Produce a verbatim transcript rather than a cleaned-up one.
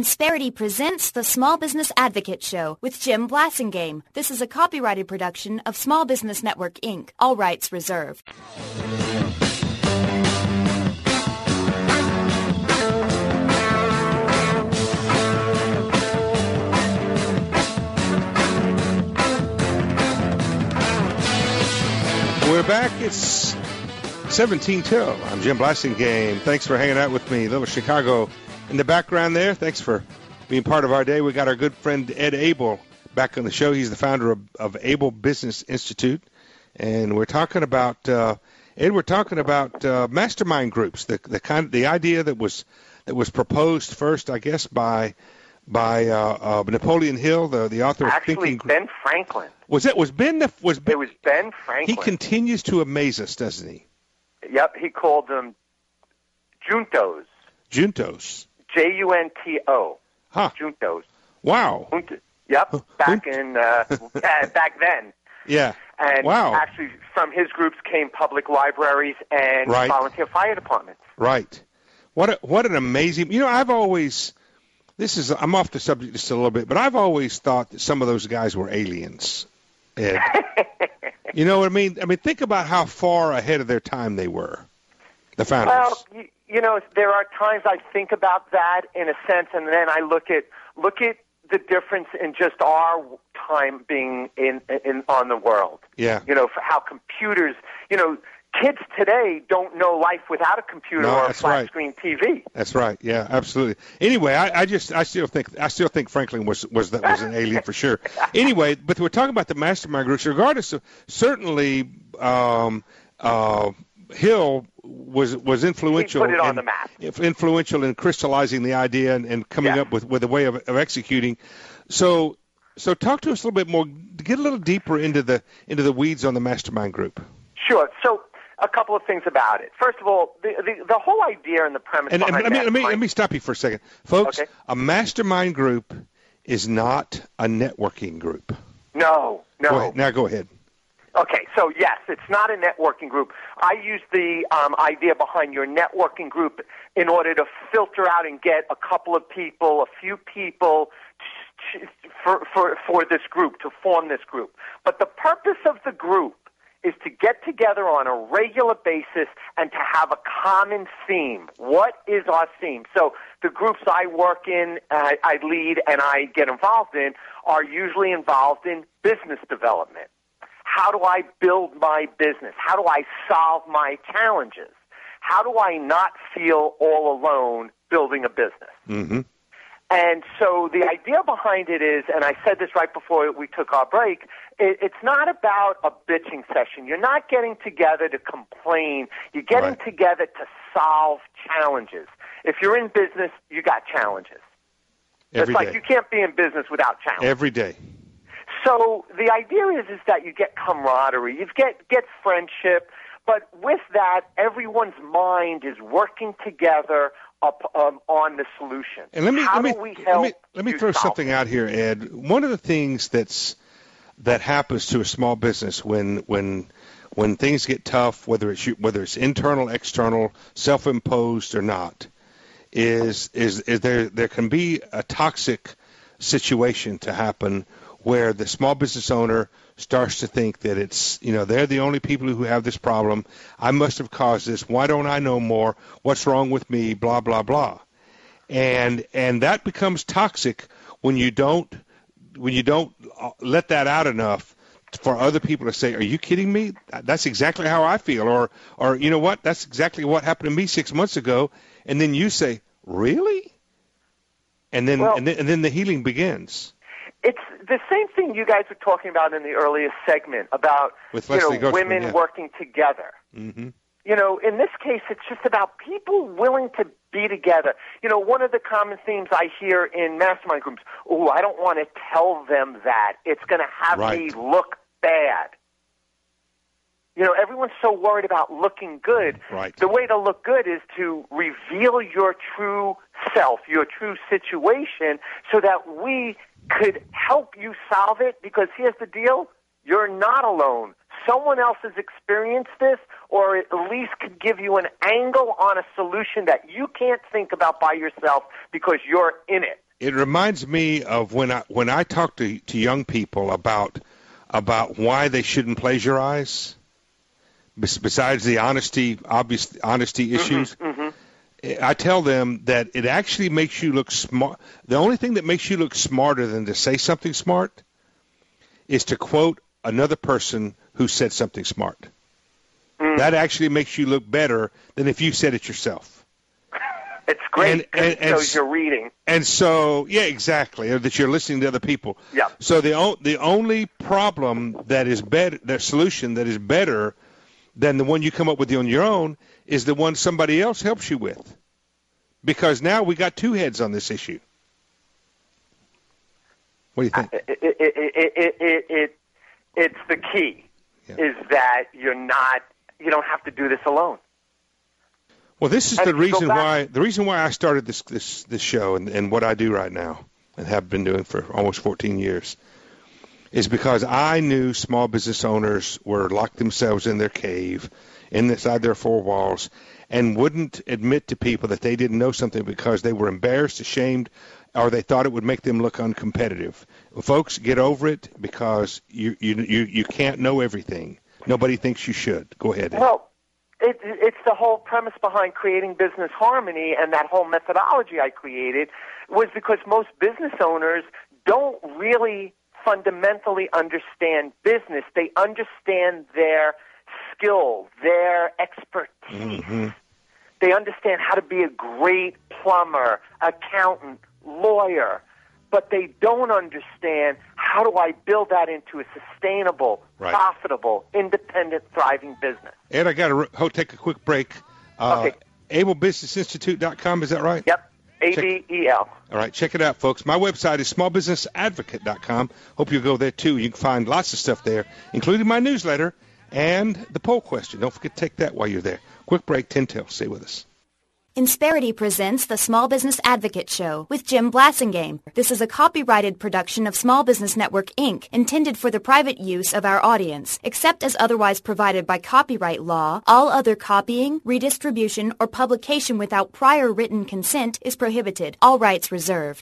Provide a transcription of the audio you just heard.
Insperity presents the Small Business Advocate Show with Jim Blasingame. This is a copyrighted production of Small Business Network, Incorporated. All rights reserved. We're back. It's seventeen till. I'm Jim Blasingame. Thanks for hanging out with me. Little Chicago in the background there. Thanks for being part of our day. We got our good friend Ed Abel back on the show. He's the founder of, of Abel Business Institute, and we're talking about uh, Ed. We're talking about uh, mastermind groups. The the kind the idea that was that was proposed first, I guess, by by uh, uh, Napoleon Hill, the the author of Actually, Thinking. Ben Franklin. Was it was Ben? The, was Ben? It was Ben Franklin. He continues to amaze us, doesn't he? Yep, he called them juntos. Juntos. J U N T O. Huh. Juntos. Wow. Yep, back in uh, uh, back then. Yeah. And wow. actually, from his groups came public libraries and right. volunteer fire departments. Right. What a, what an amazing. You know, I've always. This is. I'm off the subject just a little bit, but I've always thought that some of those guys were aliens. Ed. You know what I mean? I mean, think about how far ahead of their time they were. The founders. Well, you, you know, there are times I think about that in a sense, and then I look at look at the difference in just our time being in, in on the world. Yeah. You know, for how computers. You know, kids today don't know life without a computer no, or a flat right. screen T V. That's right. Yeah, absolutely. Anyway, I, I just I still think I still think Franklin was was that was an alien for sure. Anyway, but we're talking about the mastermind groups. Regardless of certainly, um, uh, Hill was was influential. He put it on in, the map. Influential in crystallizing the idea and, and coming yeah. up with, with a way of, of executing. So so talk to us a little bit more. Get a little deeper into the into the weeds on the mastermind group. Sure. So. A couple of things about it. First of all, the the, the whole idea and the premise and, behind and let me let me mastermind- let me stop you for a second, folks. Okay. A mastermind group is not a networking group. No, no. Go ahead. Now go ahead. Okay, so yes, it's not a networking group. I use the um, idea behind your networking group in order to filter out and get a couple of people, a few people for for for this group to form this group. But the purpose of the group is to get together on a regular basis and to have a common theme. What is our theme? So the groups I work in, uh, I lead, and I get involved in are usually involved in business development. How do I build my business? How do I solve my challenges? How do I not feel all alone building a business? Mm-hmm. And so the idea behind it is, and I said this right before we took our break, it, it's not about a bitching session. You're not getting together to complain. You're getting right. together to solve challenges. If you're in business, you got challenges. Every it's like day. you can't be in business without challenges. Every day. So the idea is, is that you get camaraderie, you get, get friendship, but with that, everyone's mind is working together up um, on the solution. And let me How let me do we let help me, let me you throw solve something it? out here, Ed. One of the things that's that happens to a small business when when when things get tough, whether it's whether it's internal, external, self-imposed or not, is is is there there can be a toxic situation to happen where the small business owner starts to think that it's, you know, they're the only people who have this problem. I must have caused this. Why don't I know more? What's wrong with me? Blah, blah, blah. And and that becomes toxic when you don't when you don't let that out enough for other people to say, are you kidding me? That's exactly how I feel. Or, or you know what? That's exactly what happened to me six months ago. And then you say, really? And then, well, and then and then the healing begins. It's the same thing you guys were talking about in the earliest segment about With you Leslie know, Grossman, women yeah. working together. Mm-hmm. You know, in this case, it's just about people willing to be together. You know, one of the common themes I hear in mastermind groups, oh, I don't want to tell them that. It's going to have Right. me look bad. You know, everyone's so worried about looking good. Right. The way to look good is to reveal your true self, your true situation, so that we could help you solve it. Because here's the deal, you're not alone. Someone else has experienced this, or at least could give you an angle on a solution that you can't think about by yourself because you're in it. it reminds me of when I when I talk to to young people about about why they shouldn't plagiarize. Besides the honesty, obvious honesty issues, mm-hmm, mm-hmm. I tell them that it actually makes you look smart. The only thing that makes you look smarter than to say something smart is to quote another person who said something smart. Mm. That actually makes you look better than if you said it yourself. It's great and, and, it and, shows you're reading. And so, yeah, exactly, or that you're listening to other people. Yeah. So the o- the only problem that is better, the solution that is better than the one you come up with on your own is the one somebody else helps you with. Because now we got two heads on this issue. What do you think? It, it, it, it, it, it, it's the key, yeah. is that you're not, you don't have to do this alone. Well, this is and the reason back, why the reason why I started this this this show and, and what I do right now and have been doing for almost fourteen years is because I knew small business owners were locked themselves in their cave, inside their four walls, and wouldn't admit to people that they didn't know something because they were embarrassed, ashamed, or they thought it would make them look uncompetitive. Well, folks, get over it because you you you you can't know everything. Nobody thinks you should. Go ahead. Ed. Well, it, it's the whole premise behind creating Business Harmony, and that whole methodology I created was because most business owners don't really fundamentally understand business. They understand their skill, their expertise. Mm-hmm. They understand how to be a great plumber, accountant, lawyer, but they don't understand how do I build that into a sustainable, right. profitable, independent, thriving business. Ed, I got to re- take a quick break. Uh, okay. able business institute dot com, is that right? Yep. A B E L. All right, check it out, folks. My website is small business advocate dot com. Hope you'll go there, too. You can find lots of stuff there, including my newsletter and the poll question. Don't forget to take that while you're there. Quick break, ten till. Stay with us. Insperity presents the Small Business Advocate Show with Jim Blasingame. This is a copyrighted production of Small Business Network, Incorporated, intended for the private use of our audience. Except as otherwise provided by copyright law, all other copying, redistribution, or publication without prior written consent is prohibited. All rights reserved.